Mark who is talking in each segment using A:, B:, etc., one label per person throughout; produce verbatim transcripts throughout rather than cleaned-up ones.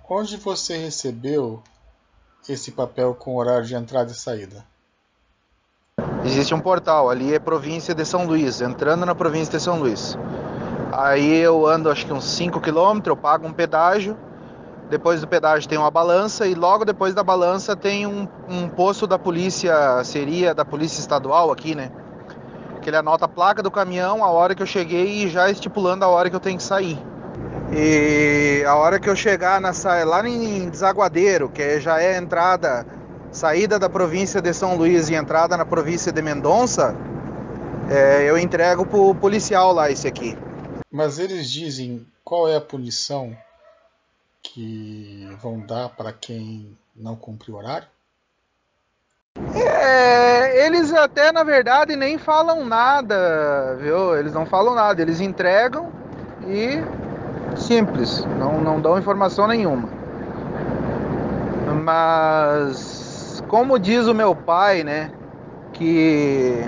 A: Onde você recebeu esse papel com horário de entrada e saída?
B: Existe um portal, ali é província de São Luís, entrando na província de São Luís. Aí eu ando acho que uns cinco quilômetros, eu pago um pedágio, depois do pedágio tem uma balança e logo depois da balança tem um, um posto da polícia, seria da polícia estadual aqui, né? Que ele anota a placa do caminhão, a hora que eu cheguei e já estipulando a hora que eu tenho que sair. E a hora que eu chegar na, lá em Desaguadeiro, que já é a entrada, saída da província de São Luís e entrada na província de Mendonça, é, eu entrego pro policial lá esse aqui.
A: Mas eles dizem qual é a punição que vão dar para quem não cumpre o horário?
B: É, eles até na verdade nem falam nada, viu? Eles não falam nada, eles entregam e simples, não, não dão informação nenhuma. Mas como diz o meu pai, né, que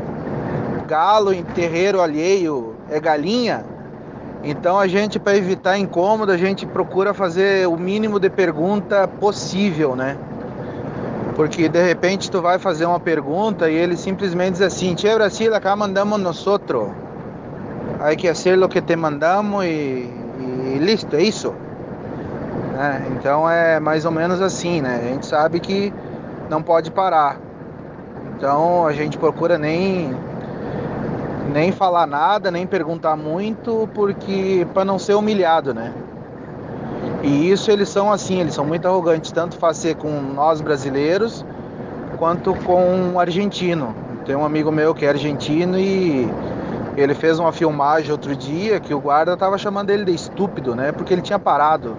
B: galo em terreiro alheio é galinha, então a gente, para evitar incômodo, a gente procura fazer o mínimo de pergunta possível, né? Porque de repente tu vai fazer uma pergunta e ele simplesmente diz assim: Che Brasil, acá mandamos nosotros, hay que hacer lo que te mandamos e, e listo, é isso. Né? Então é mais ou menos assim, né? A gente sabe que não pode parar. Então a gente procura nem nem falar nada, nem perguntar muito, porque para não ser humilhado, né? E isso eles são assim, eles são muito arrogantes, tanto fazer com nós brasileiros quanto com um argentino. Tem um amigo meu que é argentino e ele fez uma filmagem outro dia que o guarda tava chamando ele de estúpido, né? Porque ele tinha parado.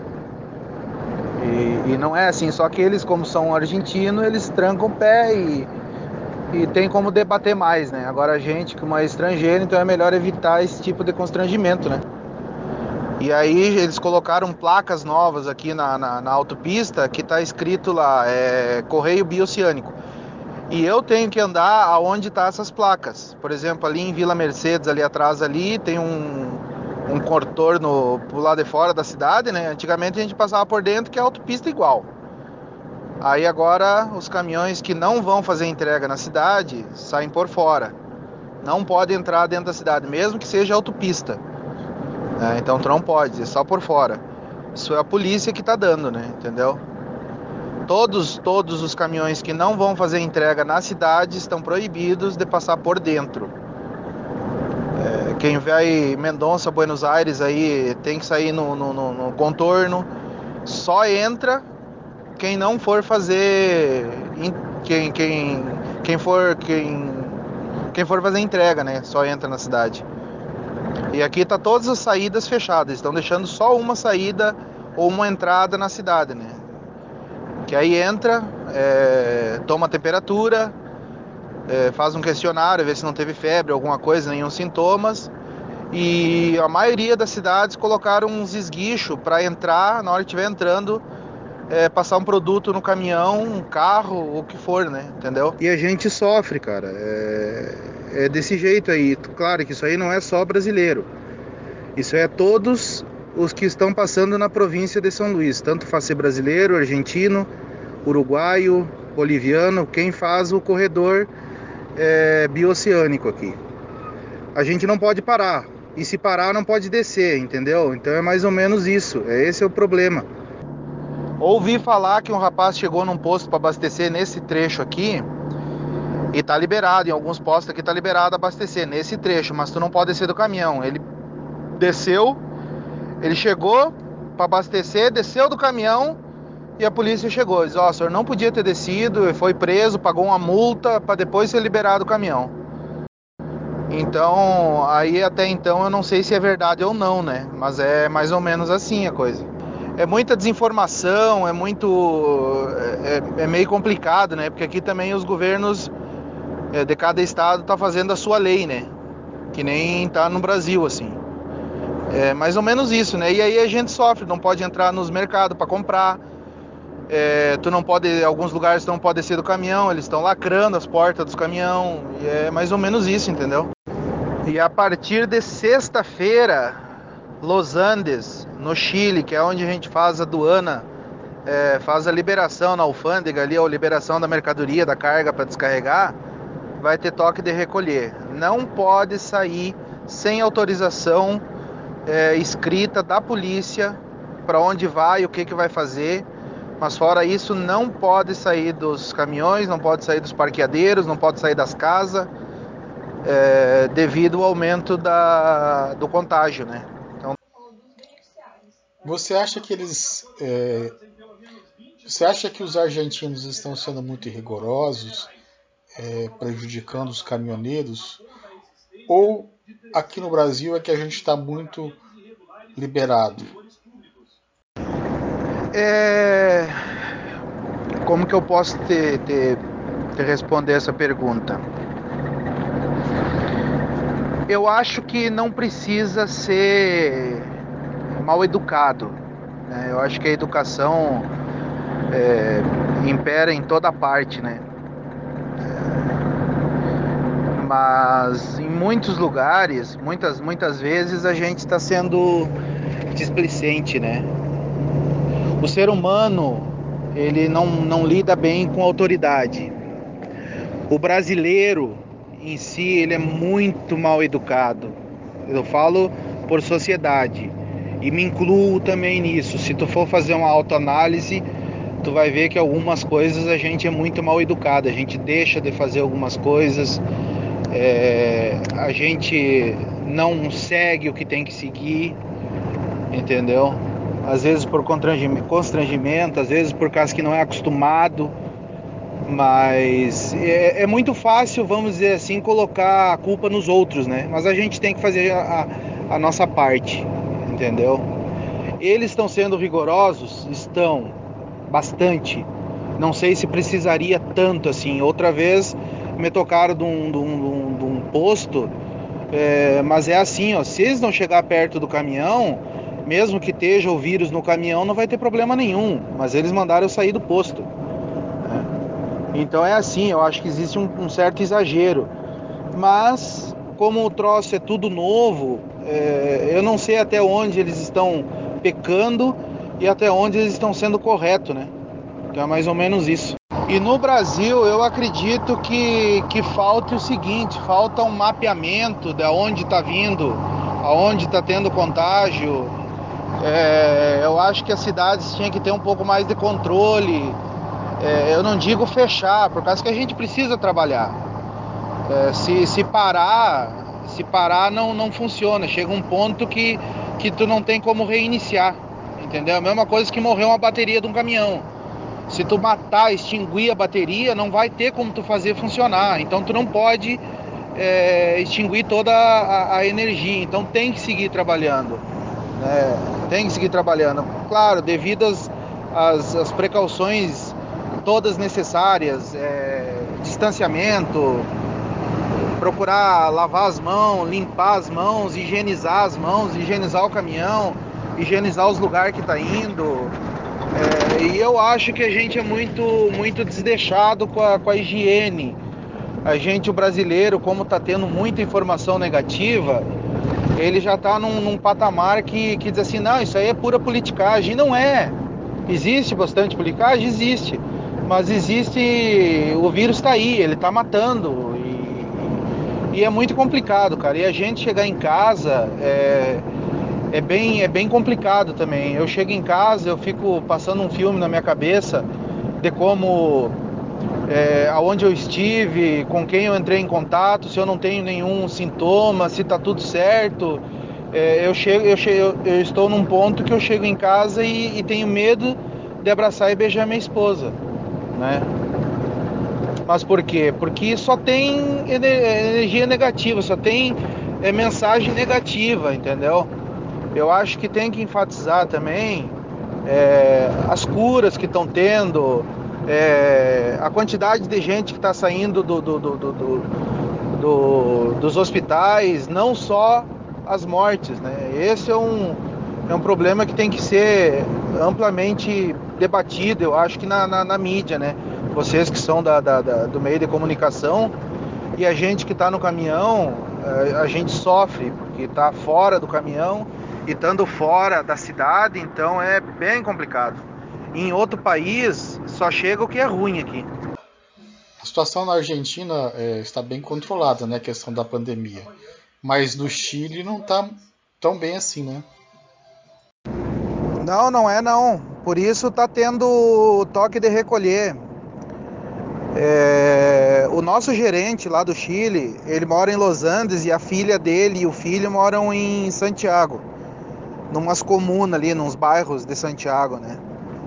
B: E, e não é assim, só que eles, como são argentinos, eles trancam o pé e, e tem como debater mais, né? Agora a gente, como é estrangeiro, então é melhor evitar esse tipo de constrangimento, né? E aí eles colocaram placas novas aqui na, na, na autopista que tá escrito lá, é, Correio Bioceânico. E eu tenho que andar aonde tá essas placas. Por exemplo, ali em Vila Mercedes, ali atrás ali, tem um, um contorno pro lado de fora da cidade, né? Antigamente a gente passava por dentro, que é autopista igual. Aí agora os caminhões que não vão fazer entrega na cidade saem por fora. Não pode entrar dentro da cidade, mesmo que seja autopista. É, então tu não pode, é só por fora. Isso é a polícia que tá dando, né? Entendeu? Todos, todos os caminhões que não vão fazer entrega na cidade estão proibidos de passar por dentro. É, quem vai Mendonça, Buenos Aires aí tem que sair no, no, no, no contorno. Só entra quem não for fazer, quem, quem, quem for quem, quem for fazer entrega, né? Só entra na cidade. E aqui tá todas as saídas fechadas, estão deixando só uma saída ou uma entrada na cidade, né? Que aí entra, é, toma a temperatura, é, faz um questionário, vê se não teve febre, alguma coisa, nenhum sintomas. E a maioria das cidades colocaram uns esguichos para entrar, na hora que estiver entrando, é, passar um produto no caminhão, um carro, ou o que for, né? Entendeu? E a gente sofre, cara. É, é desse jeito aí. Claro que isso aí não é só brasileiro. Isso é todos os que estão passando na província de São Luís. Tanto faz ser brasileiro, argentino, uruguaio, boliviano, quem faz o corredor é, bioceânico aqui. A gente não pode parar. E se parar, não pode descer, entendeu? Então é mais ou menos isso. Esse é o problema. Ouvi falar que um rapaz chegou num posto para abastecer nesse trecho aqui e tá liberado, em alguns postos aqui tá liberado abastecer nesse trecho, mas tu não pode descer do caminhão. Ele desceu, ele chegou para abastecer, desceu do caminhão e a polícia chegou. Diz: ó, oh, o senhor não podia ter descido, foi preso, pagou uma multa para depois ser liberado do caminhão. Então, aí até então eu não sei se é verdade ou não, né? Mas é mais ou menos assim a coisa. É muita desinformação, é muito. É, é meio complicado, né? Porque aqui também os governos é, de cada estado tá fazendo a sua lei, né? Que nem tá no Brasil, assim. É mais ou menos isso, né? E aí a gente sofre, não pode entrar nos mercados para comprar. É, tu não pode, alguns lugares tu não pode descer do caminhão, eles estão lacrando as portas dos caminhão. E é mais ou menos isso, entendeu? E a partir de sexta-feira, Los Andes, no Chile, que é onde a gente faz a aduana é, faz a liberação na alfândega ali, ou liberação da mercadoria, da carga para descarregar, vai ter toque de recolher. Não pode sair sem autorização é, escrita da polícia para onde vai, o que, que vai fazer. Mas fora isso, não pode sair dos caminhões, não pode sair dos parqueadeiros, não pode sair das casas, é, devido ao aumento da, do contágio, né? Então...
A: Você acha que eles, é, você acha que os argentinos estão sendo muito rigorosos, é, prejudicando os caminhoneiros, ou aqui no Brasil é que a gente está muito liberado?
B: É... Como que eu posso te, te, te responder essa pergunta? Eu acho que não precisa ser mal educado, né? Eu acho que a educação é, impera em toda parte, né? Mas em muitos lugares, muitas, muitas vezes a gente está sendo displicente, né? O ser humano, ele não, não lida bem com autoridade. O brasileiro em si, ele é muito mal educado. Eu falo por sociedade e me incluo também nisso. Se tu for fazer uma autoanálise, tu vai ver que algumas coisas a gente é muito mal educado. A gente deixa de fazer algumas coisas, é, a gente não segue o que tem que seguir, entendeu? Às vezes por constrangimento, às vezes por causa que não é acostumado. Mas é, é muito fácil, vamos dizer assim, colocar a culpa nos outros, né? Mas a gente tem que fazer a, a nossa parte, entendeu? Eles estão sendo rigorosos? Estão, bastante. Não sei se precisaria tanto assim. Outra vez me tocaram de um, de um, de um posto, é, mas é assim, ó, se eles não chegar perto do caminhão, mesmo que esteja o vírus no caminhão, não vai ter problema nenhum. Mas eles mandaram eu sair do posto. Então é assim, eu acho que existe um, um certo exagero. Mas, como o troço é tudo novo, é, eu não sei até onde eles estão pecando e até onde eles estão sendo corretos, né? Então é mais ou menos isso. E no Brasil, eu acredito que, que falte o seguinte, falta um mapeamento de onde está vindo, aonde está tendo contágio. É, eu acho que as cidades tinham que ter um pouco mais de controle. É, eu não digo fechar, por causa que a gente precisa trabalhar. É, se, se parar, se parar não, não funciona. Chega um ponto que, que tu não tem como reiniciar, entendeu? A mesma coisa que morrer uma bateria de um caminhão. Se tu matar, extinguir a bateria, não vai ter como tu fazer funcionar. Então tu não pode é, extinguir toda a, a energia. Então tem que seguir trabalhando, né? Tem que seguir trabalhando. Claro, devido às, às, às precauções todas necessárias, é, distanciamento, procurar lavar as mãos, limpar as mãos, higienizar as mãos, higienizar o caminhão, higienizar os lugares que está indo. É, e eu acho que a gente é muito, muito desleixado com a, com a higiene. A gente, o brasileiro, como está tendo muita informação negativa, ele já está num, num patamar que, que diz assim, não, isso aí é pura politicagem. E não é. Existe bastante politicagem? Existe. Mas existe, o vírus está aí, ele está matando e, e é muito complicado, cara. E a gente chegar em casa é, é, bem, é bem complicado também. Eu chego em casa, eu fico passando um filme na minha cabeça de como, é, aonde eu estive, com quem eu entrei em contato, se eu não tenho nenhum sintoma, se está tudo certo. É, eu, chego, eu, chego, eu estou num ponto que eu chego em casa e, e tenho medo de abraçar e beijar minha esposa, né? Mas por quê? Porque só tem energia negativa, só tem é, mensagem negativa, entendeu? Eu acho que tem que enfatizar também é, as curas que estão tendo, é, a quantidade de gente que está saindo do, do, do, do, do, dos hospitais, não só as mortes, né? Esse é um, é um problema que tem que ser amplamente debatido, eu acho que na, na, na mídia, né? Vocês que são da, da, da, do meio de comunicação e a gente que está no caminhão, a gente sofre porque está fora do caminhão e estando fora da cidade, então é bem complicado. em outro país, só chega o que é ruim aqui.
A: A situação na Argentina é, está bem controlada, né, a questão da pandemia. Mas no Chile não está tão bem assim, né?
B: Não, não é não. Por isso tá tendo toque de recolher. É, o nosso gerente lá do Chile, ele mora em Los Andes e a filha dele e o filho moram em Santiago, numas comunas ali, nos bairros de Santiago, né?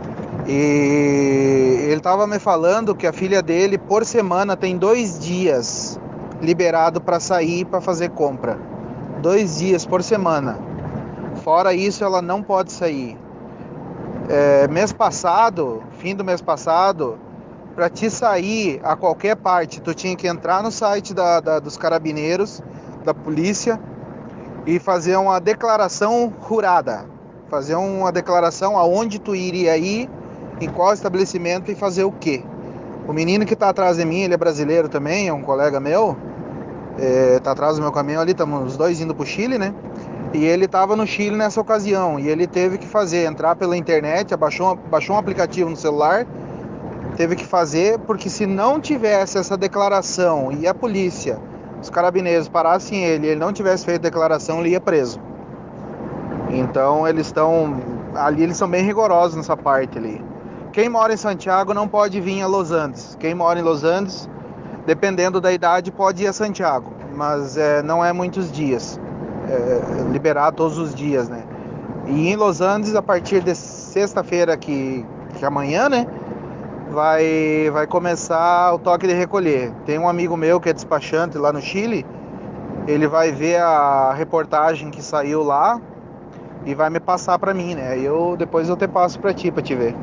B: E ele tava me falando que a filha dele, por semana, tem dois dias liberado para sair para fazer compra. Dois dias por semana. Fora isso, ela não pode sair. É, mês passado, fim do mês passado, para te sair a qualquer parte, tu tinha que entrar no site da, da, dos carabineiros, da polícia, e fazer uma declaração jurada. Fazer uma declaração aonde tu iria ir, em qual estabelecimento e fazer o quê. O menino que tá atrás de mim, ele é brasileiro também, é um colega meu, é, tá atrás do meu caminhão ali, estamos os dois indo pro Chile, né? E ele estava no Chile nessa ocasião, e ele teve que fazer, entrar pela internet, baixou, baixou um aplicativo no celular, teve que fazer, porque se não tivesse essa declaração e a polícia, os carabineiros parassem ele e ele não tivesse feito declaração, ele ia preso. Então eles estão, ali eles são bem rigorosos nessa parte ali. Quem mora em Santiago não pode vir a Los Andes. Quem mora em Los Andes, dependendo da idade, pode ir a Santiago, mas é, não é muitos dias. É, liberar todos os dias, né? E em Los Andes, a partir de sexta-feira, que, que amanhã, né? Vai, vai começar o toque de recolher. Tem um amigo meu que é despachante lá no Chile. Ele vai ver a reportagem que saiu lá e vai me passar pra mim, né? Eu depois eu te passo pra ti, pra te ver.